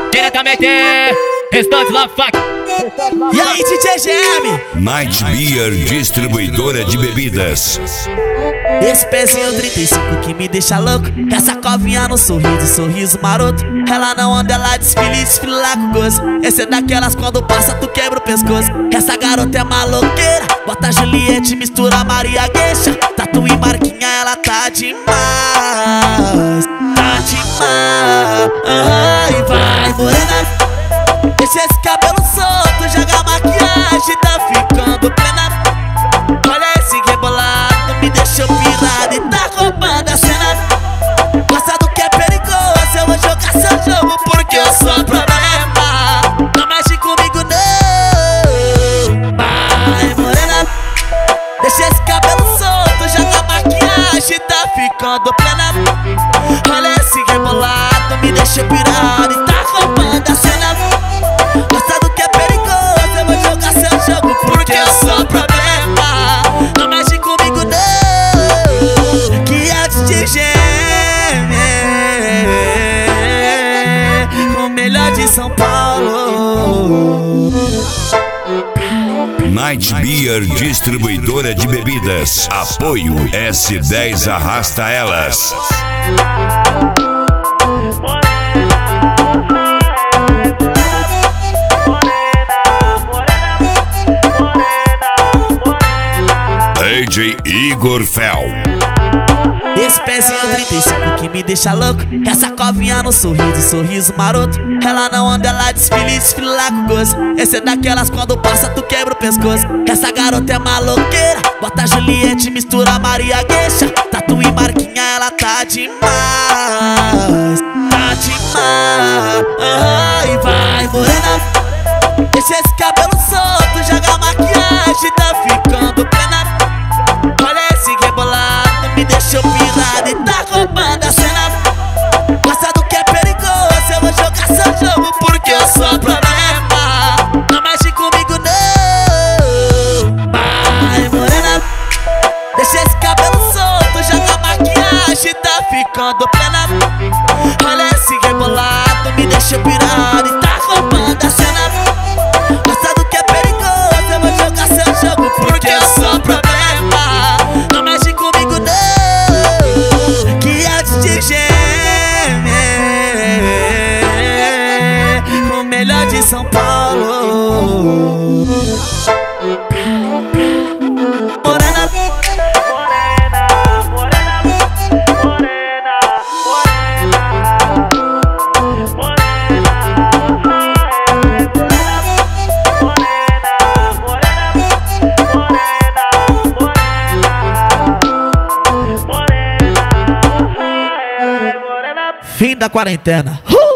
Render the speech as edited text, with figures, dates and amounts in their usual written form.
Diretamente, restante Love Fuck. E aí, DJ GM? Night Beer, distribuidora de bebidas. Esse pezinho 35 que me deixa louco. Essa covinha no sorriso, sorriso maroto. Ela não anda, ela desfila com gozo. Esse é daquelas quando passa tu quebra o pescoço. Essa garota é maloqueira. Bota Juliette, mistura Maria Gueixa. Tatu e marquinha, ela tá demais. Tá demais. Ai, vai morena. Deixa esse cabelo solto, joga a maquiagem, tá ficando plena. Olha esse rebolado, me deixou pirado e tá roubando a cena. Gosta do que é perigoso, eu vou jogar seu jogo porque eu sou problema. Não mexe comigo não. Vai morena. Deixa esse cabelo solto, joga a maquiagem, tá ficando plena. Olha esse rebolado, me deixou pirado e tá roubando a cena. Gosta do que é perigoso, eu vou jogar seu jogo porque eu sou problema. Não mexe comigo não. Que é de gêmea, o melhor de São Paulo. Night Beer, distribuidora de bebidas. Apoio S10 Arrasta Elas. DJ Igor Fel. Esse pezinho 35 que me deixa louco. Essa covinha no sorriso, sorriso maroto. Ela não anda, ela desfila com gozo. Esse é daquelas quando passa tu quebra o pescoço. Essa garota é maloqueira. Bota Juliette, mistura Maria Gueixa. Tatu e marquinha, ela tá demais. Tá demais. Ai, vai morena. Deixa esse cabelo solto, joga a maquiagem, tá ficando plena. Olha esse rebolado, me deixou pirado e tá roubando a cena. Gosta do que é perigoso, eu vou jogar seu jogo porque eu sou problema. Não mexe comigo não. Vai morena. Deixa esse cabelo solto, joga a maquiagem, tá ficando plena. Olha esse rebolado, me deixou pirado e tá roubando a cena. Gosta do que é perigoso, eu vou jogar seu jogo porque eu sou problema. Não mexe comigo não. Que é de gêmea, o melhor de São Paulo. Morena. Fim da quarentena.